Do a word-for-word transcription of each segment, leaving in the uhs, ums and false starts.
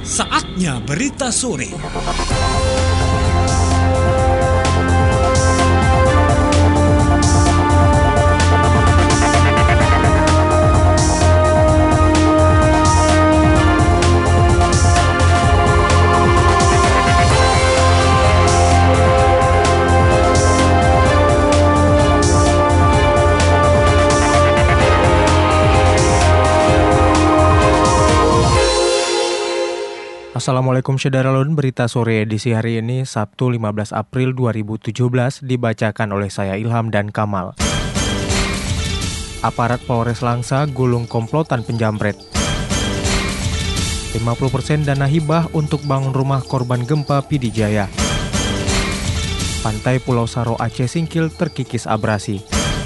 Saatnya berita sore. Assalamualaikum Syederalun, berita sore edisi hari ini Sabtu lima belas April dua ribu tujuh belas dibacakan oleh saya Ilham dan Kamal. Aparat Polres Langsa gulung komplotan penjamret. lima puluh persen dana hibah untuk bangun rumah korban gempa P D Jaya. Pantai Pulau Saro Aceh Singkil terkikis abrasi.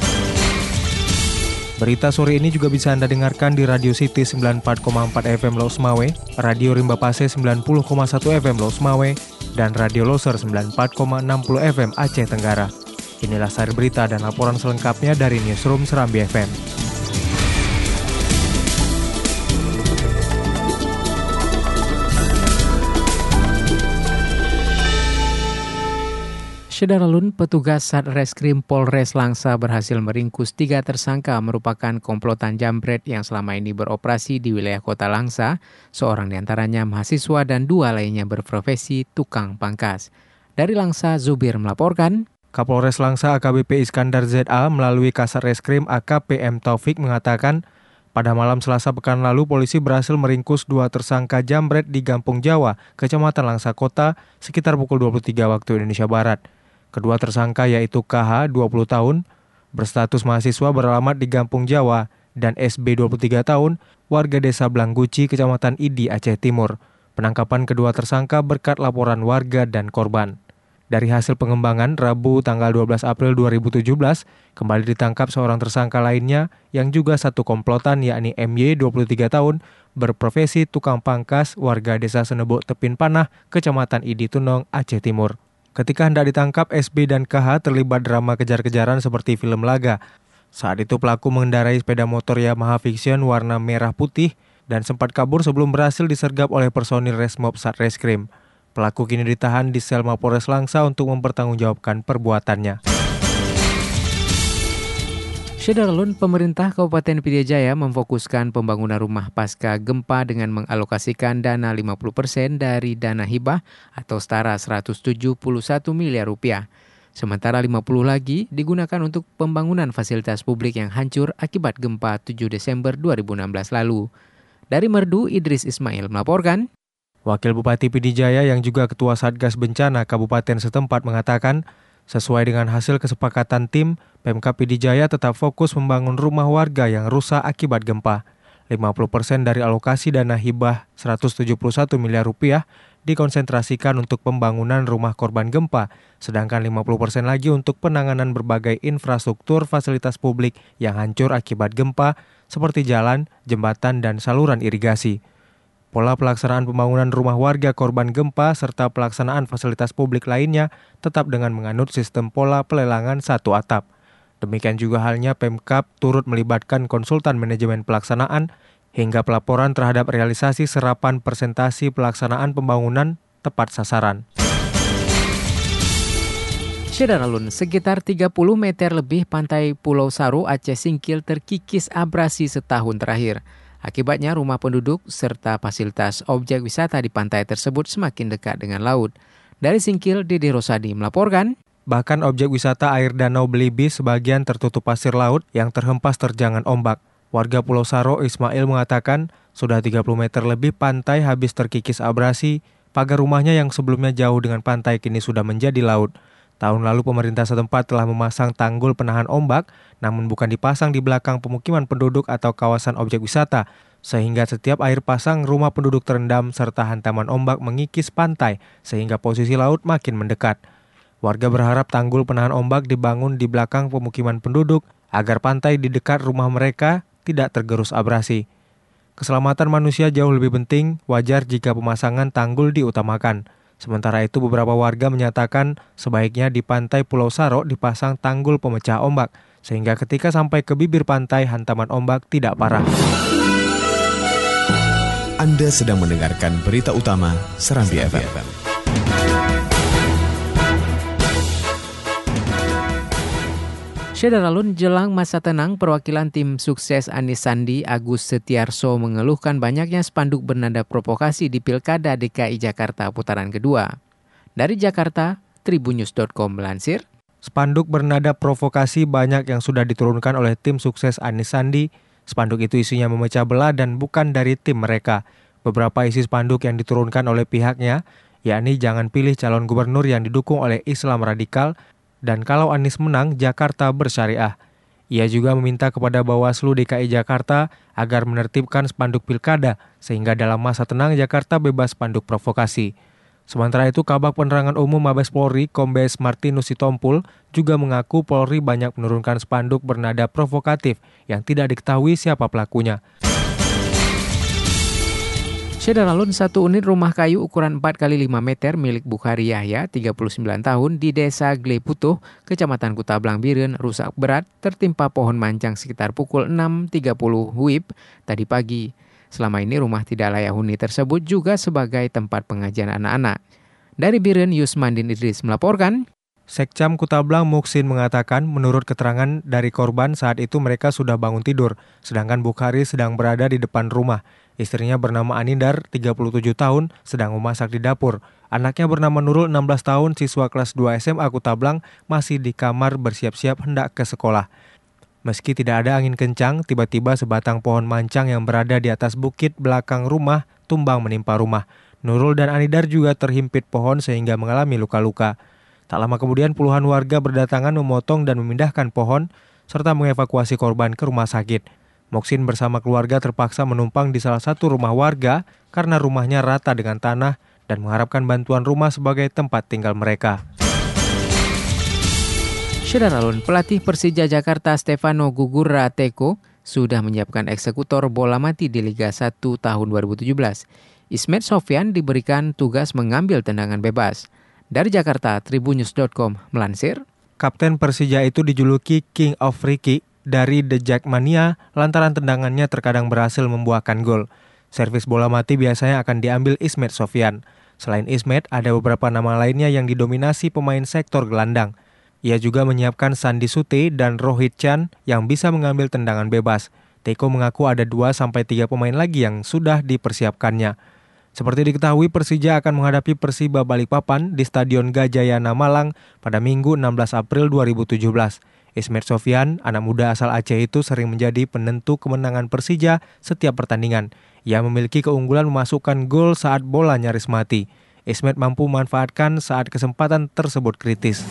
Berita sore ini juga bisa Anda dengarkan di Radio City sembilan puluh empat koma empat F M Los Mawe, Radio Rimba Pase sembilan puluh koma satu F M Los Mawe, dan Radio Loser sembilan puluh empat koma enam puluh F M Aceh Tenggara. Inilah sari berita dan laporan selengkapnya dari Newsroom Serambi F M. Syederalun, petugas Satreskrim Polres Langsa berhasil meringkus tiga tersangka merupakan komplotan jambret yang selama ini beroperasi di wilayah kota Langsa. Seorang diantaranya mahasiswa dan dua lainnya berprofesi tukang pangkas. Dari Langsa, Zubir melaporkan. Kapolres Langsa A K B P Iskandar Z A melalui Kasareskrim A K P M Taufik mengatakan, pada malam Selasa pekan lalu polisi berhasil meringkus dua tersangka jambret di Gampung Jawa, Kecamatan Langsa Kota, sekitar pukul dua puluh tiga waktu Indonesia Barat. Kedua tersangka yaitu K H dua puluh tahun, berstatus mahasiswa beralamat di Gampung Jawa, dan S B dua puluh tiga tahun, warga desa Blangguci, Kecamatan Idi, Aceh Timur. Penangkapan kedua tersangka berkat laporan warga dan korban. Dari hasil pengembangan, Rabu tanggal dua belas April dua ribu tujuh belas, kembali ditangkap seorang tersangka lainnya yang juga satu komplotan yakni M Y dua puluh tiga tahun, berprofesi tukang pangkas, warga desa Senebok Tepin Panah, Kecamatan Idi Tunong, Aceh Timur. Ketika hendak ditangkap, S B dan K H terlibat drama kejar-kejaran seperti film laga. Saat itu pelaku mengendarai sepeda motor Yamaha Vision warna merah putih dan sempat kabur sebelum berhasil disergap oleh personil Resmob Satreskrim. Pelaku kini ditahan di sel Mapolres Langsa untuk mempertanggungjawabkan perbuatannya. Syederalun, pemerintah Kabupaten P D Jaya memfokuskan pembangunan rumah pasca gempa dengan mengalokasikan dana lima puluh persen dari dana hibah atau setara seratus tujuh puluh satu miliar rupiah. Sementara lima puluh lagi digunakan untuk pembangunan fasilitas publik yang hancur akibat gempa tujuh Desember dua ribu enam belas lalu. Dari Merdu, Idris Ismail melaporkan. Wakil Bupati P D Jaya yang juga Ketua Satgas Bencana Kabupaten setempat mengatakan, sesuai dengan hasil kesepakatan tim, Pemkab P D Jaya tetap fokus membangun rumah warga yang rusak akibat gempa. lima puluh persen dari alokasi dana hibah seratus tujuh puluh satu miliar rupiah dikonsentrasikan untuk pembangunan rumah korban gempa, sedangkan lima puluh persen lagi untuk penanganan berbagai infrastruktur fasilitas publik yang hancur akibat gempa, seperti jalan, jembatan, dan saluran irigasi. Pola pelaksanaan pembangunan rumah warga korban gempa serta pelaksanaan fasilitas publik lainnya tetap dengan menganut sistem pola pelelangan satu atap. Demikian juga halnya Pemkab turut melibatkan konsultan manajemen pelaksanaan hingga pelaporan terhadap realisasi serapan presentasi pelaksanaan pembangunan tepat sasaran. Syederalun, sekitar tiga puluh meter lebih pantai Pulau Saro Aceh Singkil terkikis abrasi setahun terakhir. Akibatnya rumah penduduk serta fasilitas objek wisata di pantai tersebut semakin dekat dengan laut. Dari Singkil, Dede Rosadi melaporkan. Bahkan objek wisata air danau Belibis sebagian tertutup pasir laut yang terhempas terjangan ombak. Warga Pulau Saro Ismail mengatakan sudah tiga puluh meter lebih pantai habis terkikis abrasi, pagar rumahnya yang sebelumnya jauh dengan pantai kini sudah menjadi laut. Tahun lalu pemerintah setempat telah memasang tanggul penahan ombak, namun bukan dipasang di belakang pemukiman penduduk atau kawasan objek wisata, sehingga setiap air pasang rumah penduduk terendam serta hantaman ombak mengikis pantai, sehingga posisi laut makin mendekat. Warga berharap tanggul penahan ombak dibangun di belakang pemukiman penduduk, agar pantai di dekat rumah mereka tidak tergerus abrasi. Keselamatan manusia jauh lebih penting, wajar jika pemasangan tanggul diutamakan. Sementara itu beberapa warga menyatakan sebaiknya di pantai Pulau Saro dipasang tanggul pemecah ombak, sehingga ketika sampai ke bibir pantai hantaman ombak tidak parah. Anda sedang mendengarkan berita utama Serambi F M. Sederalun jelang masa tenang, perwakilan tim sukses Anies Sandi Agus Setiarso mengeluhkan banyaknya spanduk bernada provokasi di Pilkada D K I Jakarta putaran kedua. Dari Jakarta, tribunnews dot com melansir. Spanduk bernada provokasi banyak yang sudah diturunkan oleh tim sukses Anies Sandi. Spanduk itu isinya memecah belah dan bukan dari tim mereka. Beberapa isi spanduk yang diturunkan oleh pihaknya, yakni jangan pilih calon gubernur yang didukung oleh Islam radikal, dan kalau Anies menang, Jakarta bersyariah. Ia juga meminta kepada Bawaslu D K I Jakarta agar menertibkan spanduk pilkada, sehingga dalam masa tenang Jakarta bebas spanduk provokasi. Sementara itu, Kabag Penerangan Umum Mabes Polri, Kombes Martinus Sitompul, juga mengaku Polri banyak menurunkan spanduk bernada provokatif yang tidak diketahui siapa pelakunya. Sederalun, satu unit rumah kayu ukuran empat kali lima meter milik Bukhari Yahya, tiga puluh sembilan tahun, di Desa Gleputuh, Kecamatan Kutablang Biren, rusak berat, tertimpa pohon mancang sekitar pukul enam tiga puluh W I B tadi pagi. Selama ini rumah tidak layak huni tersebut juga sebagai tempat pengajian anak-anak. Dari Biren, Yusmandin Idris melaporkan. Sekcam Kutablang Muksin mengatakan menurut keterangan dari korban saat itu mereka sudah bangun tidur, sedangkan Bukhari sedang berada di depan rumah. Istrinya bernama Anindar, tiga puluh tujuh tahun, sedang memasak di dapur. Anaknya bernama Nurul, enam belas tahun, siswa kelas dua S M A Kutablang, masih di kamar bersiap-siap hendak ke sekolah. Meski tidak ada angin kencang, tiba-tiba sebatang pohon mancang yang berada di atas bukit belakang rumah tumbang menimpa rumah. Nurul dan Anindar juga terhimpit pohon sehingga mengalami luka-luka. Tak lama kemudian puluhan warga berdatangan memotong dan memindahkan pohon serta mengevakuasi korban ke rumah sakit. Moksin bersama keluarga terpaksa menumpang di salah satu rumah warga karena rumahnya rata dengan tanah dan mengharapkan bantuan rumah sebagai tempat tinggal mereka. Sederalun, pelatih Persija Jakarta Stefano Gugurateko sudah menyiapkan eksekutor bola mati di Liga satu tahun dua ribu tujuh belas. Ismet Sofyan diberikan tugas mengambil tendangan bebas. Dari Jakarta, tribunnews dot com melansir. Kapten Persija itu dijuluki King of Free Kick dari The Jackmania lantaran tendangannya terkadang berhasil membuahkan gol. Servis bola mati biasanya akan diambil Ismet Sofyan. Selain Ismet, ada beberapa nama lainnya yang didominasi pemain sektor gelandang. Ia juga menyiapkan Sandi Sute dan Rohit Chan yang bisa mengambil tendangan bebas. Teko mengaku ada dua sampai tiga pemain lagi yang sudah dipersiapkannya. Seperti diketahui, Persija akan menghadapi Persiba Balikpapan di Stadion Gajayana Malang pada Minggu enam belas April dua ribu tujuh belas. Ismet Sofyan, anak muda asal Aceh itu sering menjadi penentu kemenangan Persija setiap pertandingan. Ia memiliki keunggulan memasukkan gol saat bola nyaris mati. Ismet mampu memanfaatkan saat kesempatan tersebut kritis.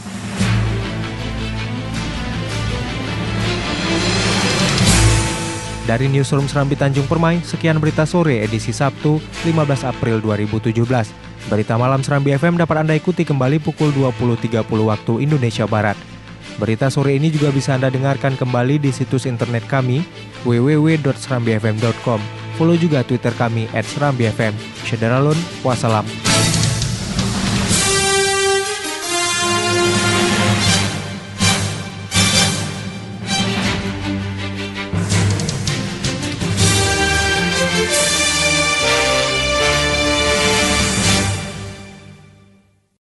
Dari Newsroom Serambi Tanjung Permai, sekian berita sore edisi Sabtu lima belas April dua ribu tujuh belas. Berita malam Serambi F M dapat Anda ikuti kembali pukul dua puluh tiga puluh waktu Indonesia Barat. Berita sore ini juga bisa Anda dengarkan kembali di situs internet kami w w w dot serambi f m dot com. Follow juga Twitter kami at serambi f m. Sederalun, wassalam.